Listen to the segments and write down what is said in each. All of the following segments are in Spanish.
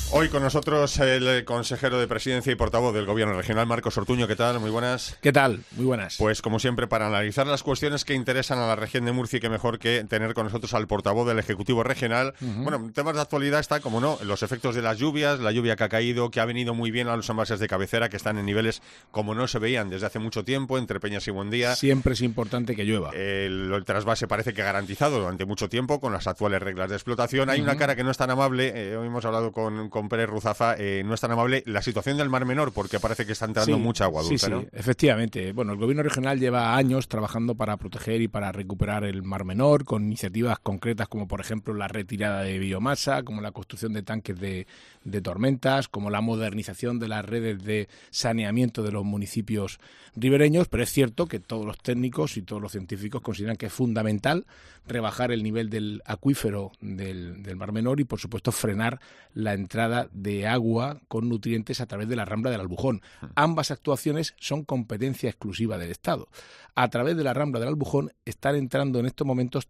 Hoy con nosotros el consejero de Presidencia y portavoz del Gobierno regional, Marcos Ortuño. ¿Qué tal? Muy buenas. ¿Qué tal? Muy buenas. Pues como siempre, para analizar las cuestiones que interesan a la región de Murcia, y qué mejor que tener con nosotros al portavoz del Ejecutivo Regional. Bueno, temas de actualidad está, como no, los efectos de las lluvias, la lluvia que ha caído, que ha venido muy bien a los embalses de cabecera, que están en niveles como no se veían desde hace mucho tiempo, entre Peñas y Buendía. Siempre es importante que llueva. El trasvase parece que garantizado durante mucho tiempo con las actuales reglas de explotación. Hay una cara que no es tan amable, hoy hemos hablado con Pérez Ruzafa, no es tan amable la situación del Mar Menor, porque parece que está entrando mucha agua dulce, sí, ¿no? Sí, efectivamente. Bueno, el Gobierno regional lleva años trabajando para proteger y para recuperar el Mar Menor, con iniciativas concretas como, por ejemplo, la retirada de biomasa, como la construcción de tanques de tormentas, como la modernización de las redes de saneamiento de los municipios ribereños, pero es cierto que todos los técnicos y todos los científicos consideran que es fundamental rebajar el nivel del acuífero del Mar Menor y, por supuesto, frenar la entrada de agua con nutrientes a través de la Rambla del Albujón. Ambas actuaciones son competencia exclusiva del Estado. A través de la Rambla del Albujón están entrando en estos momentos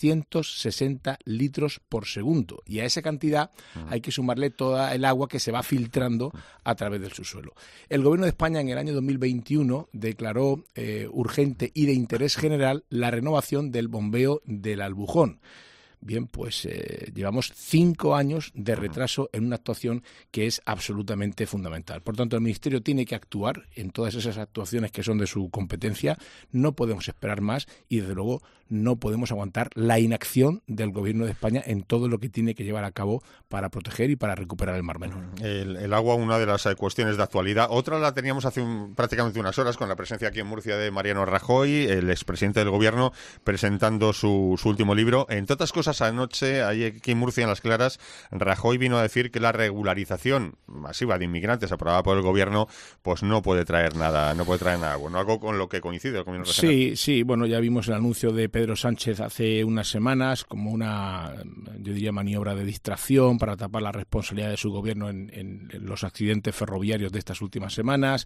360 litros por segundo, y a esa cantidad hay que sumarle toda el agua que se va filtrando a través del subsuelo. El Gobierno de España en el año 2021 declaró urgente y de interés general la renovación del bombeo del Albujón. Bien, pues llevamos 5 años de retraso en una actuación que es absolutamente fundamental. Por tanto, el Ministerio tiene que actuar en todas esas actuaciones que son de su competencia. No podemos esperar más y, desde luego, no podemos aguantar la inacción del Gobierno de España en todo lo que tiene que llevar a cabo para proteger y para recuperar el Mar Menor. El agua, una de las cuestiones de actualidad. Otra la teníamos hace prácticamente unas horas con la presencia aquí en Murcia de Mariano Rajoy, el expresidente del Gobierno, presentando su último libro. Entre otras cosas, anoche, aquí en Murcia, en Las Claras, Rajoy vino a decir que la regularización masiva de inmigrantes aprobada por el Gobierno pues no puede traer nada bueno, algo con lo que coincide el Gobierno regional. Sí, bueno, ya vimos el anuncio de Pedro Sánchez hace unas semanas como una, yo diría, maniobra de distracción para tapar la responsabilidad de su Gobierno en los accidentes ferroviarios de estas últimas semanas.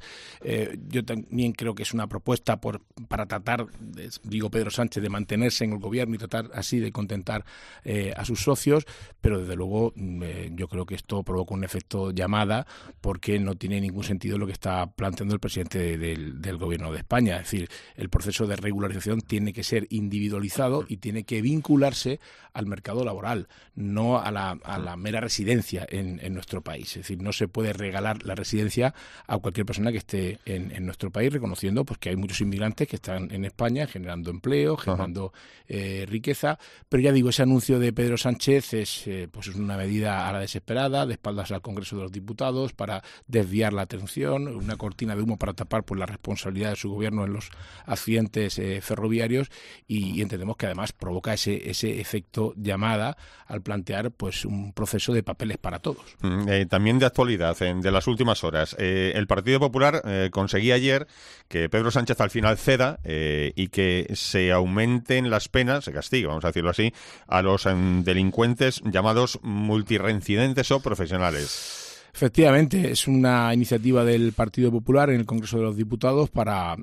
Yo también creo que es una propuesta para tratar, digo Pedro Sánchez, de mantenerse en el Gobierno y tratar así de contentar a sus socios, pero desde luego yo creo que esto provoca un efecto llamada, porque no tiene ningún sentido lo que está planteando el presidente del Gobierno de España. Es decir, el proceso de regularización tiene que ser individualizado y tiene que vincularse al mercado laboral, no a la mera residencia en nuestro país. Es decir, no se puede regalar la residencia a cualquier persona que esté en nuestro país, reconociendo pues que hay muchos inmigrantes que están en España generando empleo, generando riqueza, pero ya digo, ese anuncio de Pedro Sánchez es una medida a la desesperada, de espaldas al Congreso de los Diputados, para desviar la atención, una cortina de humo para tapar la responsabilidad de su Gobierno en los accidentes ferroviarios, y entendemos que además provoca ese efecto llamada al plantear un proceso de papeles para todos. También de actualidad, de las últimas horas, el Partido Popular conseguía ayer que Pedro Sánchez al final ceda y que se aumenten las penas, se castiga, vamos a decirlo así, a los delincuentes llamados multireincidentes o profesionales. Efectivamente, es una iniciativa del Partido Popular en el Congreso de los Diputados para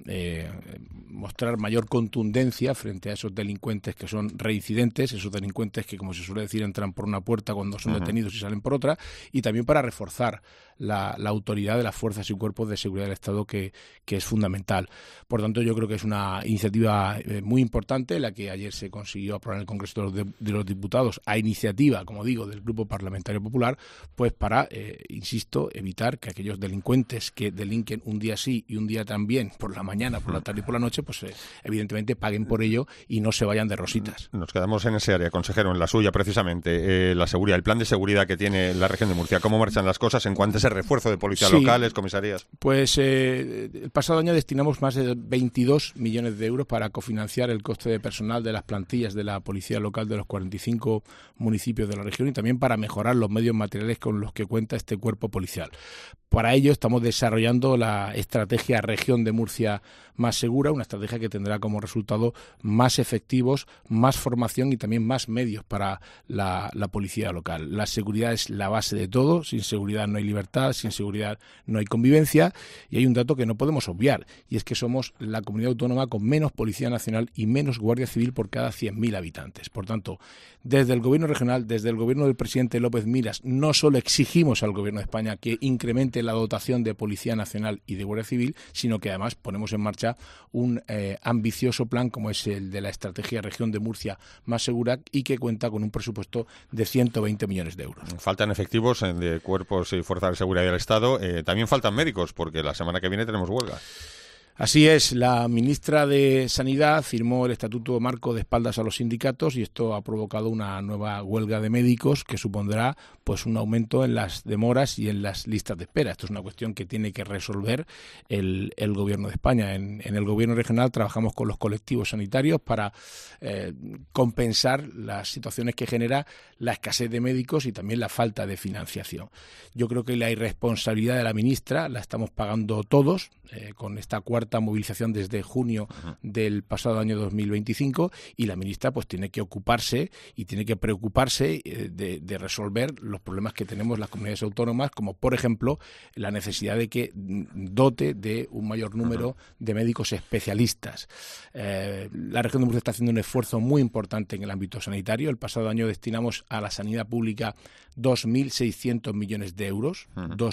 mostrar mayor contundencia frente a esos delincuentes que son reincidentes, esos delincuentes que, como se suele decir, entran por una puerta cuando son detenidos y salen por otra, y también para reforzar la autoridad de las fuerzas y cuerpos de seguridad del Estado, que es fundamental. Por tanto, yo creo que es una iniciativa muy importante, la que ayer se consiguió aprobar en el Congreso de los Diputados, a iniciativa, como digo, del Grupo Parlamentario Popular, pues para, insisto, evitar que aquellos delincuentes que delinquen un día sí y un día también, por la mañana, por la tarde y por la noche, pues evidentemente paguen por ello y no se vayan de rositas. Nos quedamos en ese área, consejero, en la suya precisamente, la seguridad, el plan de seguridad que tiene la región de Murcia. ¿Cómo marchan las cosas en cuanto a ese refuerzo de policías locales, comisarías? Pues el pasado año destinamos más de 22 millones de euros para cofinanciar el coste de personal de las plantillas de la policía local de los 45 municipios de la región, y también para mejorar los medios materiales con los que cuenta este cuerpo policial. Para ello estamos desarrollando la estrategia Región de Murcia Más Segura, una estrategia que tendrá como resultado más efectivos, más formación y también más medios para la policía local. La seguridad es la base de todo, sin seguridad no hay libertad. libertad, sin seguridad no hay convivencia, y hay un dato que no podemos obviar, y es que somos la comunidad autónoma con menos Policía Nacional y menos Guardia Civil por cada 100.000 habitantes. Por tanto, desde el Gobierno regional, desde el Gobierno del presidente López Miras, no solo exigimos al Gobierno de España que incremente la dotación de Policía Nacional y de Guardia Civil, sino que además ponemos en marcha un ambicioso plan como es el de la Estrategia Región de Murcia Más Segura, y que cuenta con un presupuesto de 120 millones de euros. Faltan efectivos de cuerpos y fuerzas de seguridad del Estado. También faltan médicos, porque la semana que viene tenemos huelga. Así es, la ministra de Sanidad firmó el Estatuto Marco de espaldas a los sindicatos, y esto ha provocado una nueva huelga de médicos que supondrá pues un aumento en las demoras y en las listas de espera. Esto es una cuestión que tiene que resolver el Gobierno de España. En el Gobierno regional trabajamos con los colectivos sanitarios para compensar las situaciones que genera la escasez de médicos y también la falta de financiación. Yo creo que la irresponsabilidad de la ministra la estamos pagando todos, con esta cuarta movilización desde junio del pasado año 2025, y la ministra pues tiene que ocuparse y tiene que preocuparse de resolver los problemas que tenemos las comunidades autónomas, como por ejemplo la necesidad de que dote de un mayor número de médicos especialistas. La región de Murcia está haciendo un esfuerzo muy importante en el ámbito sanitario. El pasado año destinamos a la sanidad pública 2.600 millones de euros,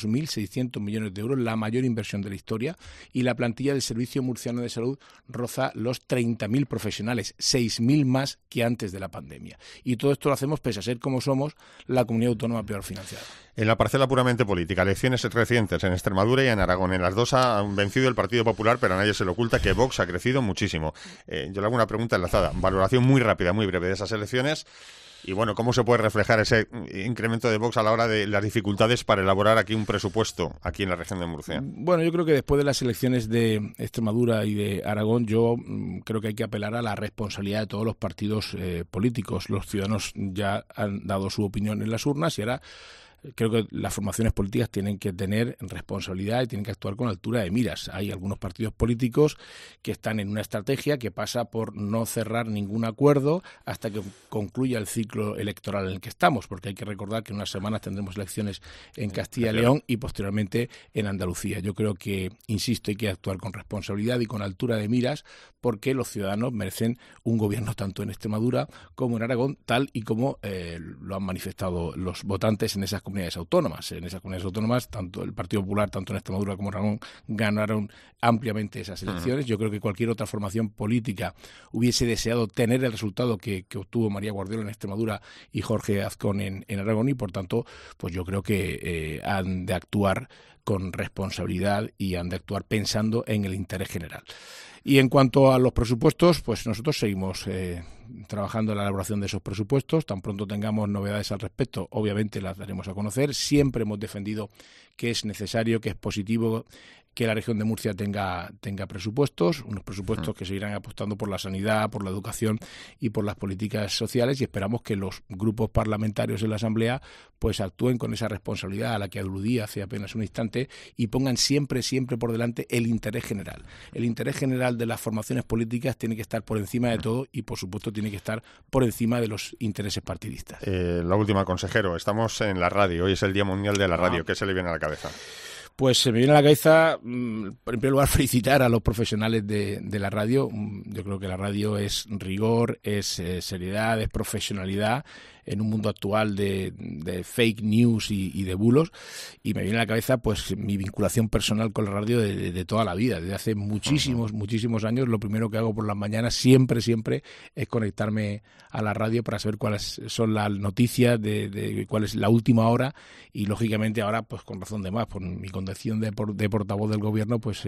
2.600 millones de euros, la mayor inversión de la historia, y la plantilla del Servicio Murciano de Salud roza los 30.000 profesionales, 6.000 más que antes de la pandemia. Y todo esto lo hacemos pese a ser, como somos, la comunidad autónoma peor financiada. En la parcela puramente política, elecciones recientes en Extremadura y en Aragón. En las dos ha vencido el Partido Popular, pero a nadie se le oculta que Vox ha crecido muchísimo. Yo le hago una pregunta enlazada, valoración muy rápida, muy breve de esas elecciones. Y bueno, ¿cómo se puede reflejar ese incremento de Vox a la hora de las dificultades para elaborar aquí un presupuesto aquí en la región de Murcia? Bueno, yo creo que después de las elecciones de Extremadura y de Aragón, yo creo que hay que apelar a la responsabilidad de todos los partidos políticos. Los ciudadanos ya han dado su opinión en las urnas, y ahora creo que las formaciones políticas tienen que tener responsabilidad y tienen que actuar con altura de miras. Hay algunos partidos políticos que están en una estrategia que pasa por no cerrar ningún acuerdo hasta que concluya el ciclo electoral en el que estamos, porque hay que recordar que en unas semanas tendremos elecciones en Castilla y León y posteriormente en Andalucía. Yo creo que, insisto, hay que actuar con responsabilidad y con altura de miras, porque los ciudadanos merecen un gobierno tanto en Extremadura como en Aragón, tal y como lo han manifestado los votantes en esas comunidades autónomas. En esas comunidades autónomas, tanto el Partido Popular, tanto en Extremadura como en Aragón, ganaron ampliamente esas elecciones. Yo creo que cualquier otra formación política hubiese deseado tener el resultado que obtuvo María Guardiola en Extremadura y Jorge Azcón en Aragón, y por tanto, pues yo creo que han de actuar con responsabilidad y han de actuar pensando en el interés general. Y en cuanto a los presupuestos, pues nosotros seguimos trabajando en la elaboración de esos presupuestos. Tan pronto tengamos novedades al respecto, obviamente las daremos a conocer. Siempre hemos defendido que es necesario, que es positivo que la región de Murcia tenga presupuestos, unos presupuestos que seguirán apostando por la sanidad, por la educación y por las políticas sociales, y esperamos que los grupos parlamentarios en la Asamblea pues actúen con esa responsabilidad a la que aludí hace apenas un instante, y pongan siempre por delante el interés general. El interés general de las formaciones políticas tiene que estar por encima de todo, y por supuesto tiene que estar por encima de los intereses partidistas. La última, consejero, estamos en la radio, hoy es el Día Mundial de la Radio. ¿Qué se le viene a la cabeza? Pues se me viene a la cabeza, en primer lugar, felicitar a los profesionales de la radio. Yo creo que la radio es rigor, es seriedad, es profesionalidad en un mundo actual de fake news y de bulos, y me viene a la cabeza pues mi vinculación personal con la radio de toda la vida, desde hace muchísimos años. Lo primero que hago por las mañanas siempre es conectarme a la radio para saber cuáles son las noticias, de cuál es la última hora, y lógicamente ahora pues con razón de más, por mi condición de portavoz del gobierno, pues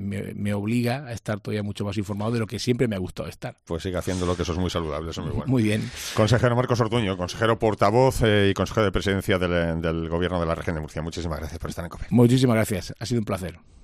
me obliga a estar todavía mucho más informado de lo que siempre me ha gustado estar. Pues sigue haciéndolo, que eso es muy saludable, eso es muy bueno. Muy bien. Consejero Marcos Ortuño, consejero portavoz y consejero de presidencia del Gobierno de la región de Murcia. Muchísimas gracias por estar en COPE. Muchísimas gracias, ha sido un placer.